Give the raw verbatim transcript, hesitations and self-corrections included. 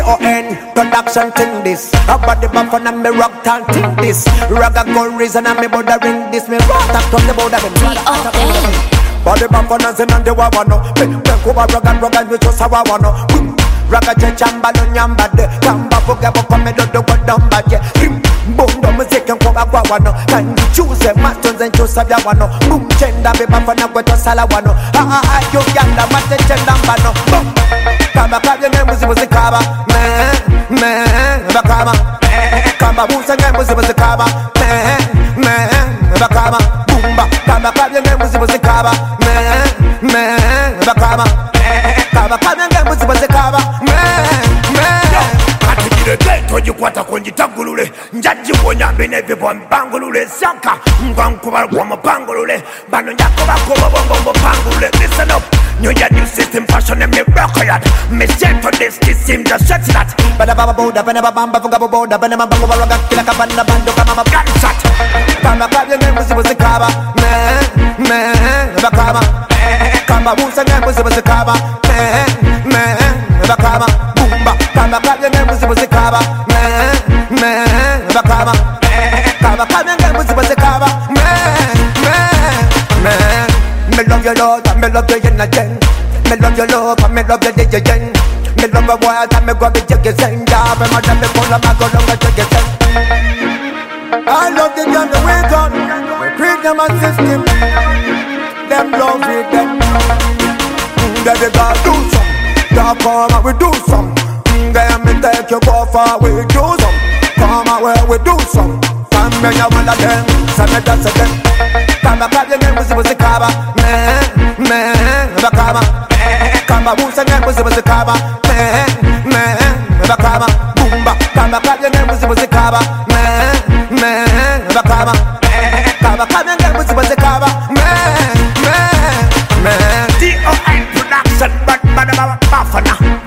O N production thing this. A body bump and me rock tal thing this. Raga gun reason and me border ring this. Me rock talk from the border them. D O N Body bump and dancing and the wawano. Pen kuba raga raga we just have a wano. Raga chechamba lo nyamba de. Kamba fuga bo kome do do kwa damba je. Bondo music and kuba kwa wano. Can you choose a matons and choose a wano. Boom chenda be bump and agwe to sala wano. Ah ah yo yanda mate chenda mbano. Boom. Kamba kabye nge muzi muzi kaba. Me me bakama. Kamba musa nge muzi muzi kaba. Me me bakama. Boomba. Kamba kabye nge muzi muzi kaba. Me me bakama. Kamba kabye nge muzi muzi kaba. Me me. Atigire geto jikwata konjitagulule. Njaji wonya bine vipo mbangulule. Syanka mbankuba kwa mbangulule. Bano nyako bako bongo mbangulule. Listen up. New year, new system, fashion and me rock yard. Me set for this, this seem just set that. Bada baba boda, bana bamba funga boda, bana bamba raga kila kabana bando kama gunshot. Kama kabye nge muzi muzi kaba. Me me bakama. Kama musa nge muzi muzi kaba. Me me bakama. Boomba. Kama kabye nge muzi muzi kaba. Me me bakama. Kama kabye nge muzi muzi kaba. Me me me. Me love your love, and me love your energy. Me love your love, and me love your D J. Me love your wild, and me grab it take it send. Yeah, me mad and me full of my go down and take it send. I love the girl the way done. We create them and system. Them love with them. That they gotta do some. Yeah, come and we do some. Then me take you go far, we do some. Come and where we do some. Come me ya one of them. Say me that's a them. Kamba kabye nge muzi muzi kaba. Me me bakama. Kamba musa nge muzi muzi kaba. Me me bakama. Boomba. Kamba kabye nge muzi muzi kaba. Me me bakama. Kamba kabye nge muzi muzi kaba. Me me me. D O N production, but but but but